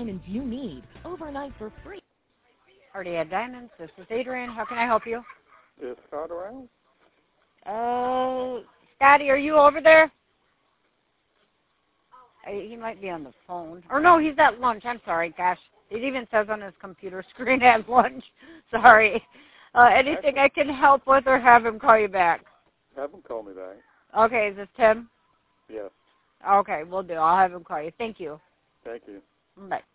diamonds you need overnight for free. Party at Diamonds. This is Adrian. How can I help you? Is Scott around? Scotty, are you over there? He might be on the phone. Or no, he's at lunch. I'm sorry. Gosh, it even says on his computer screen at lunch. Sorry. Anything I can help with or have him call you back? Have him call me back. Okay, is this Tim? Yes. Okay, we'll do. I'll have him call you. Thank you. Thank you. Bye.